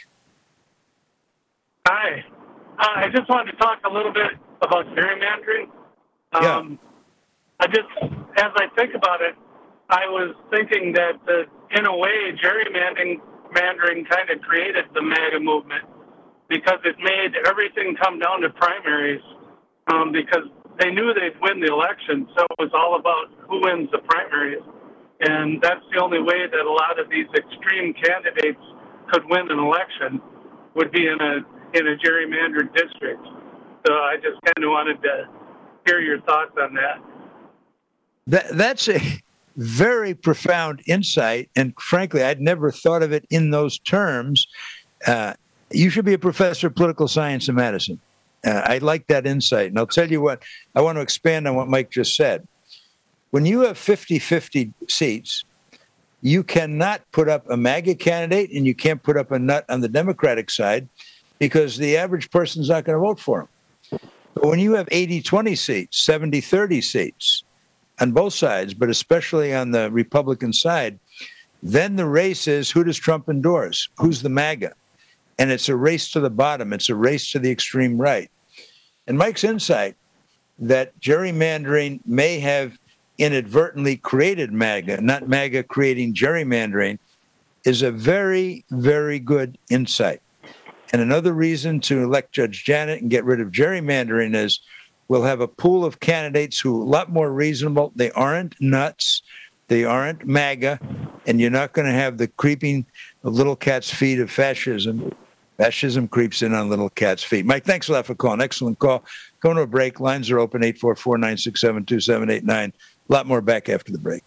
Hi. Uh, I just wanted to talk a little bit about gerrymandering. Um, yeah. I just, as I think about it, I was thinking that, uh, in a way, gerrymandering mandering kind of created the MAGA movement because it made everything come down to primaries um, because they knew they'd win the election, so it was all about who wins the primaries. And that's the only way that a lot of these extreme candidates could win an election would be in a in a gerrymandered district. So I just kind of wanted to hear your thoughts on that. That that's a very profound insight, and frankly, I'd never thought of it in those terms. Uh, you should be a professor of political science in Madison. Uh, I like that insight, and I'll tell you what, I want to expand on what Mike just said. When you have fifty-fifty seats, you cannot put up a MAGA candidate and you can't put up a nut on the Democratic side because the average person's not going to vote for him. But when you have eighty twenty seats, seventy thirty seats on both sides, but especially on the Republican side, then the race is who does Trump endorse? Who's the MAGA? And it's a race to the bottom. It's a race to the extreme right. And Mike's insight that gerrymandering may have inadvertently created MAGA, not MAGA creating gerrymandering, is a very, very good insight. And another reason to elect Judge Janet and get rid of gerrymandering is we'll have a pool of candidates who are a lot more reasonable. They aren't nuts. They aren't MAGA. And you're not going to have the creeping of little cat's feet of fascism. Fascism creeps in on little cat's feet. Mike, thanks a lot for calling. Excellent call. Going to a break. Lines are open, eight four four, nine six seven, two seven eight nine. A lot more back after the break.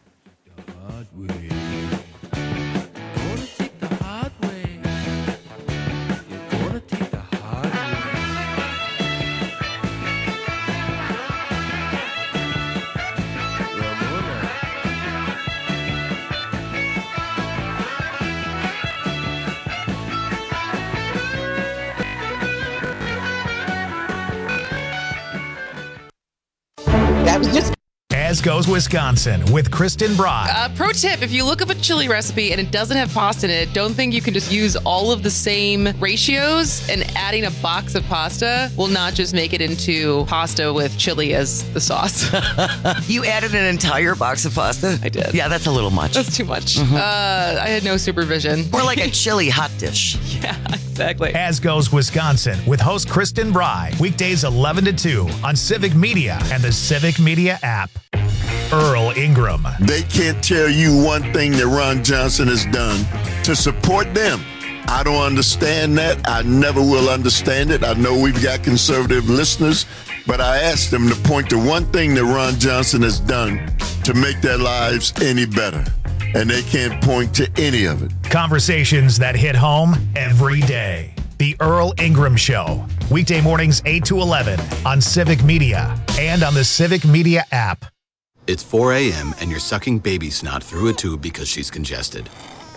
That was just As Goes Wisconsin with Kristen Broad. Uh, pro tip, if you look up a chili recipe and it doesn't have pasta in it, don't think you can just use all of the same ratios, and adding a box of pasta will not just make it into pasta with chili as the sauce. You added an entire box of pasta? I did. Yeah, that's a little much. That's too much. Mm-hmm. Uh, I had no supervision. More like a chili hot dish. Yeah, exactly. As Goes Wisconsin with host Kristen Bry. Weekdays eleven to two on Civic Media and the Civic Media app. Earl Ingram. They can't tell you one thing that Ron Johnson has done to support them. I don't understand that. I never will understand it. I know we've got conservative listeners, but I asked them to point to one thing that Ron Johnson has done to make their lives any better. And they can't point to any of it. Conversations that hit home every day. The Earl Ingram Show. Weekday mornings eight to eleven on Civic Media and on the Civic Media app. It's four a.m. and you're sucking baby snot through a tube because she's congested.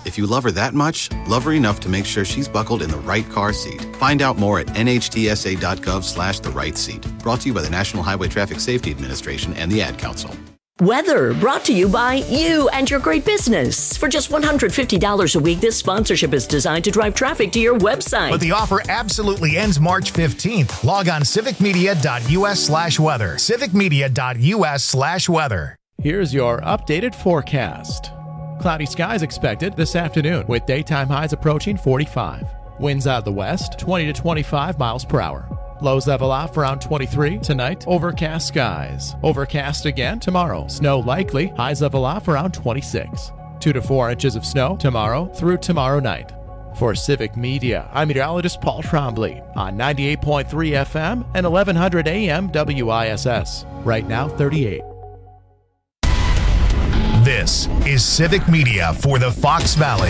If you love her that much, love her enough to make sure she's buckled in the right car seat. Find out more at N H T S A dot gov slash the right seat. Brought to you by the National Highway Traffic Safety Administration and the Ad Council. Weather brought to you by you and your great business. For just one hundred fifty dollars a week, this sponsorship is designed to drive traffic to your website. But the offer absolutely ends March fifteenth. Log on civicmedia.us slash weather. civicmedia.us slash weather. Here's your updated forecast. Cloudy skies expected this afternoon with daytime highs approaching forty-five. Winds out of the west, twenty to twenty-five miles per hour. Lows level off around twenty-three tonight. Overcast skies. Overcast again tomorrow. Snow likely. Highs level off around twenty-six. Two to four inches of snow tomorrow through tomorrow night. For Civic Media, I'm meteorologist Paul Trombley on ninety-eight point three F M and eleven hundred A M W I S S. Right now, thirty-eight. This is Civic Media for the Fox Valley.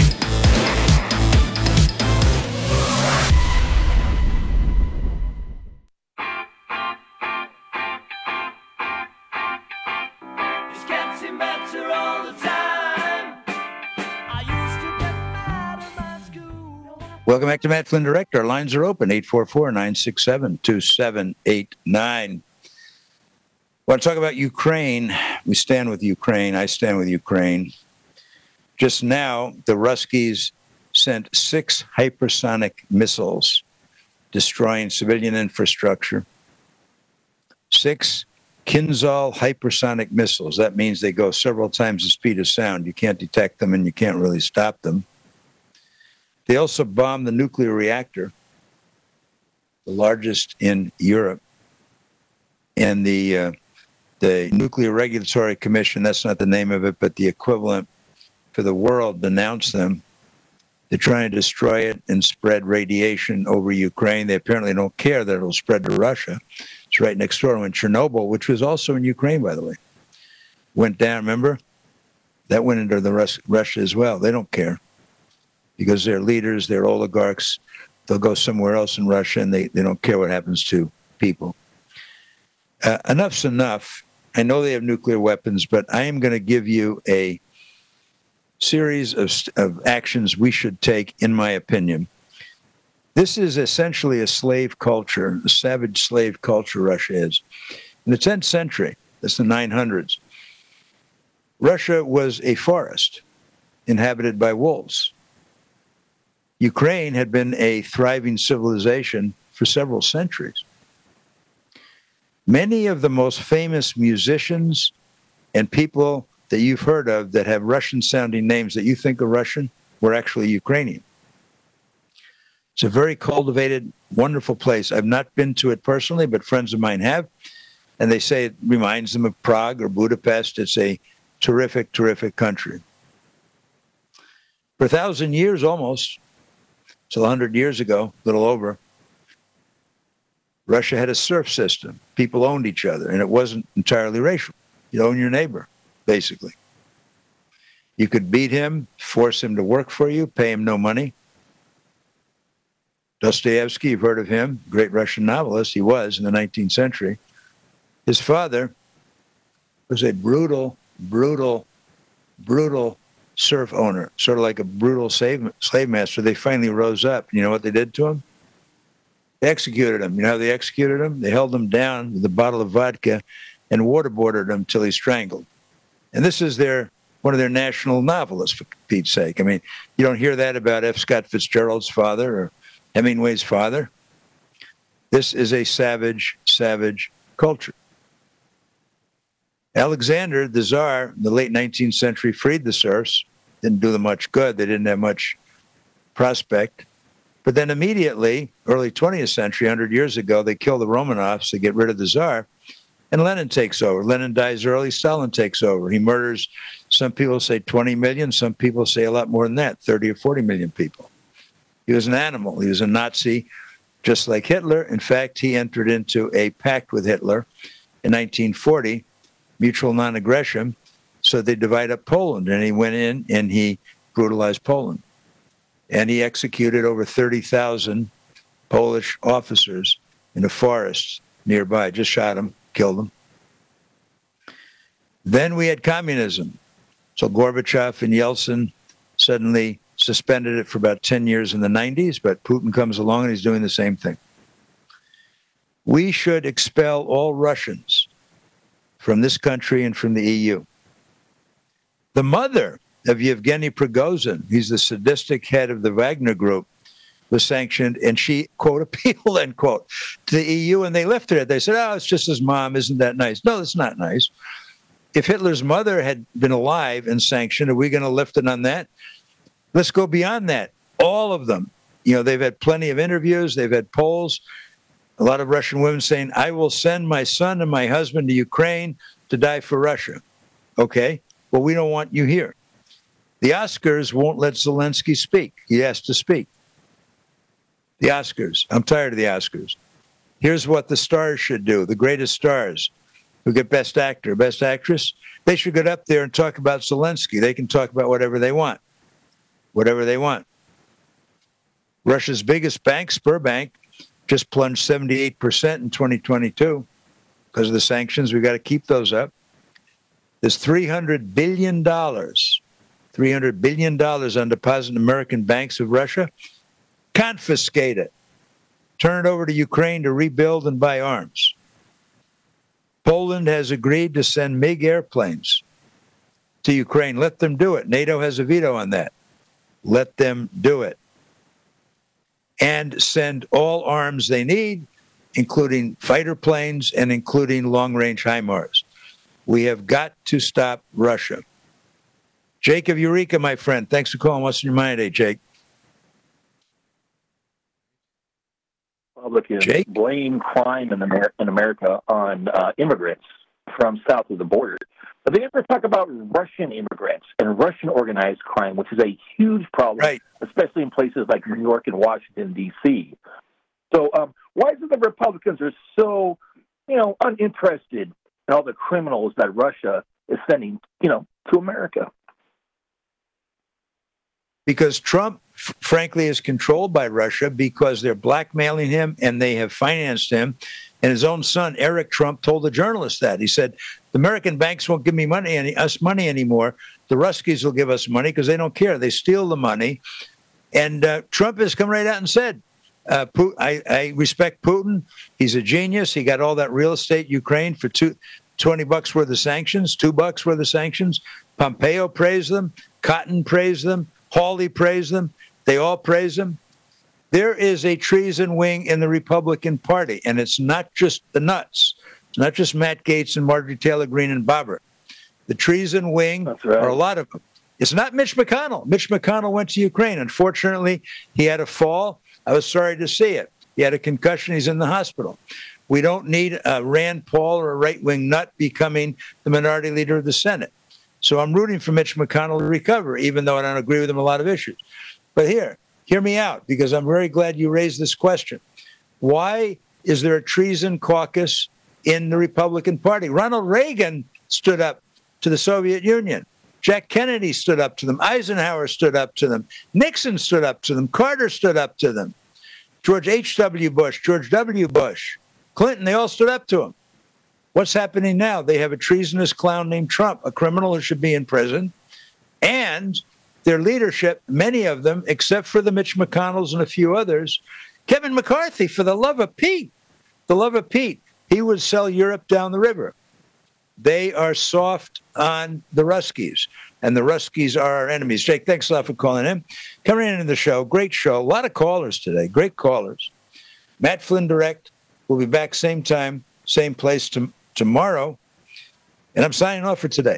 Welcome back to Matt Flynn Direct. Our lines are open, eight four four, nine six seven, two seven eight nine. I want to talk about Ukraine. We stand with Ukraine. I stand with Ukraine. Just now, the Ruskies sent six hypersonic missiles destroying civilian infrastructure. Six Kinzhal hypersonic missiles. That means they go several times the speed of sound. You can't detect them and you can't really stop them. They also bombed the nuclear reactor, the largest in Europe. And the uh, the Nuclear Regulatory Commission, that's not the name of it, but the equivalent for the world, denounced them. They're trying to destroy it and spread radiation over Ukraine. They apparently don't care that it'll spread to Russia. It's right next door. When Chernobyl, which was also in Ukraine, by the way, went down, remember? That went into the Rus- Russia as well. They don't care because they're leaders, they're oligarchs. They'll go somewhere else in Russia, and they, they don't care what happens to people. Uh, enough's enough. I know they have nuclear weapons, but I am going to give you a series of, of actions we should take, in my opinion. This is essentially a slave culture, a savage slave culture Russia is. In the tenth century, that's the nine hundreds, Russia was a forest inhabited by wolves. Ukraine had been a thriving civilization for several centuries. Many of the most famous musicians and people that you've heard of that have Russian-sounding names that you think are Russian were actually Ukrainian. It's a very cultivated, wonderful place. I've not been to it personally, but friends of mine have, and they say it reminds them of Prague or Budapest. It's a terrific, terrific country. For a thousand years almost, till a hundred years ago, a little over, Russia had a serf system. People owned each other, and it wasn't entirely racial. You own your neighbor, basically. You could beat him, force him to work for you, pay him no money. Dostoevsky, you've heard of him, great Russian novelist, he was in the nineteenth century. His father was a brutal, brutal, brutal serf owner, sort of like a brutal slave, slave master. They finally rose up. You know what they did to him? They executed him. You know how they executed him? They held him down with a bottle of vodka and waterboarded him till he strangled. And this is their one of their national novelists, for Pete's sake. I mean, you don't hear that about F. Scott Fitzgerald's father or Hemingway's father. This is a savage, savage culture. Alexander, the Tsar, in the late nineteenth century, freed the serfs. Didn't do them much good. They didn't have much prospect. But then immediately, early twentieth century, one hundred years ago, they kill the Romanovs to get rid of the Tsar, and Lenin takes over. Lenin dies early, Stalin takes over. He murders, some people say twenty million, some people say a lot more than that, thirty or forty million people. He was an animal. He was a Nazi, just like Hitler. In fact, he entered into a pact with Hitler in nineteen forty, mutual non-aggression, so they divide up Poland, and he went in and he brutalized Poland. And he executed over thirty thousand Polish officers in a forest nearby. Just shot them, killed them. Then we had communism. So Gorbachev and Yeltsin suddenly suspended it for about ten years in the nineties, but Putin comes along and he's doing the same thing. We should expel all Russians from this country and from the E U. The mother of Yevgeny Prigozhin, he's the sadistic head of the Wagner Group, was sanctioned, and she, quote, appealed, end quote, to the E U, and they lifted it. They said, oh, it's just his mom. Isn't that nice? No, that's not nice. If Hitler's mother had been alive and sanctioned, are we going to lift it on that? Let's go beyond that. All of them. You know, they've had plenty of interviews. They've had polls. A lot of Russian women saying, I will send my son and my husband to Ukraine to die for Russia. Okay, well, we don't want you here. The Oscars won't let Zelensky speak. He has to speak. The Oscars. I'm tired of the Oscars. Here's what the stars should do, the greatest stars who get Best Actor, Best Actress. They should get up there and talk about Zelensky. They can talk about whatever they want, whatever they want. Russia's biggest bank, Sberbank, just plunged seventy-eight percent in twenty twenty-two because of the sanctions. We've got to keep those up. There's three hundred billion dollars, three hundred billion dollars on deposit in American banks of Russia. Confiscate it. Turn it over to Ukraine to rebuild and buy arms. Poland has agreed to send MiG airplanes to Ukraine. Let them do it. NATO has a veto on that. Let them do it. And send all arms they need, including fighter planes and including long-range HIMARS. We have got to stop Russia. Jake of Eureka, my friend. Thanks for calling. What's in your mind today, Jake? Republicans Jake? blame crime in, Amer- in America on uh, immigrants from south of the border. But they never talk about Russian immigrants and Russian organized crime, which is a huge problem, right, especially in places like New York and Washington, D C So um, why is it the Republicans are so, you know, uninterested in all the criminals that Russia is sending, you know, to America? Because Trump, f- frankly, is controlled by Russia because they're blackmailing him and they have financed him. And his own son, Eric Trump, told a journalist that. He said, the American banks won't give me money, any, us money anymore. The Ruskies will give us money because they don't care. They steal the money. And uh, Trump has come right out and said, uh, I, I respect Putin. He's a genius. He got all that real estate Ukraine for two, twenty bucks worth of sanctions, two bucks worth of sanctions. Pompeo praised them. Cotton praised them. Hawley praised them. They all praise him. There is a treason wing in the Republican Party, and it's not just the nuts. It's not just Matt Gaetz and Marjorie Taylor Greene and Boebert. The treason wing right. are a lot of them. It's not Mitch McConnell. Mitch McConnell went to Ukraine. Unfortunately, he had a fall. I was sorry to see it. He had a concussion. He's in the hospital. We don't need a Rand Paul or a right-wing nut becoming the minority leader of the Senate. So I'm rooting for Mitch McConnell to recover, even though I don't agree with him on a lot of issues. But here, hear me out, because I'm very glad you raised this question. Why is there a treason caucus in the Republican Party? Ronald Reagan stood up to the Soviet Union. Jack Kennedy stood up to them. Eisenhower stood up to them. Nixon stood up to them. Carter stood up to them. George H W. Bush, George W. Bush, Clinton, they all stood up to him. What's happening now? They have a treasonous clown named Trump, a criminal who should be in prison. And their leadership, many of them, except for the Mitch McConnells and a few others, Kevin McCarthy, for the love of Pete, the love of Pete, he would sell Europe down the river. They are soft on the Ruskies, and the Ruskies are our enemies. Jake, thanks a lot for calling in. Coming into the show, great show. A lot of callers today, great callers. Matt Flynn Direct will be back same time, same place to, tomorrow. And I'm signing off for today.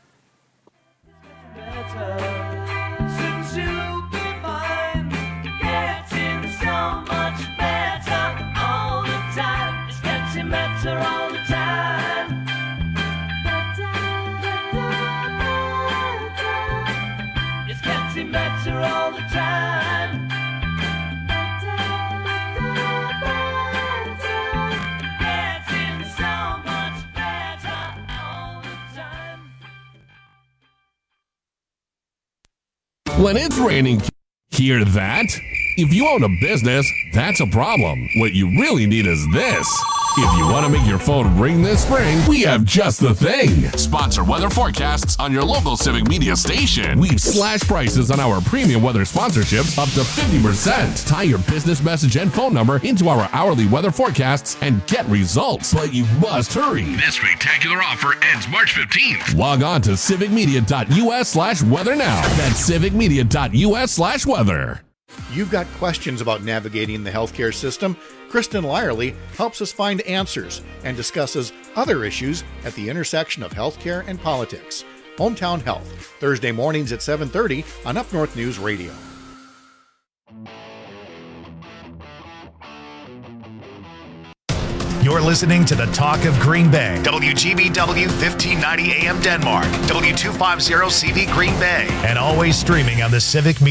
When it's raining, hear that? If you own a business, that's a problem. What you really need is this. If you want to make your phone ring this spring, we have just the thing. Sponsor weather forecasts on your local Civic Media station. We've slashed prices on our premium weather sponsorships up to fifty percent. Tie your business message and phone number into our hourly weather forecasts and get results. But you must hurry. This spectacular offer ends March fifteenth. Log on to civicmedia.us slash weather now. That's civicmedia.us slash weather. You've got questions about navigating the healthcare system? Kristen Lyerly helps us find answers and discusses other issues at the intersection of healthcare and politics. Hometown Health, Thursday mornings at seven thirty on Up North News Radio. You're listening to the Talk of Green Bay. W G B W fifteen ninety A M Denmark. W two fifty C V Green Bay. And always streaming on the Civic Media.